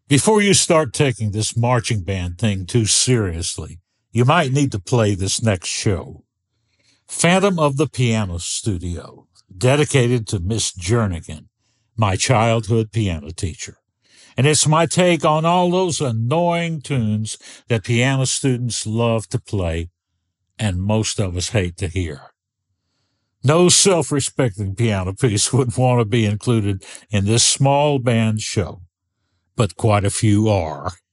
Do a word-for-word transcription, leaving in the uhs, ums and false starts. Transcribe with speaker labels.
Speaker 1: Before you start taking this marching band thing too seriously, you might need to play this next show. Phantom of the Piano Studio, dedicated to Miss Jernigan, my childhood piano teacher. And it's my take on all those annoying tunes that piano students love to play and most of us hate to hear. No self-respecting piano piece would want to be included in this small band show, but quite a few are.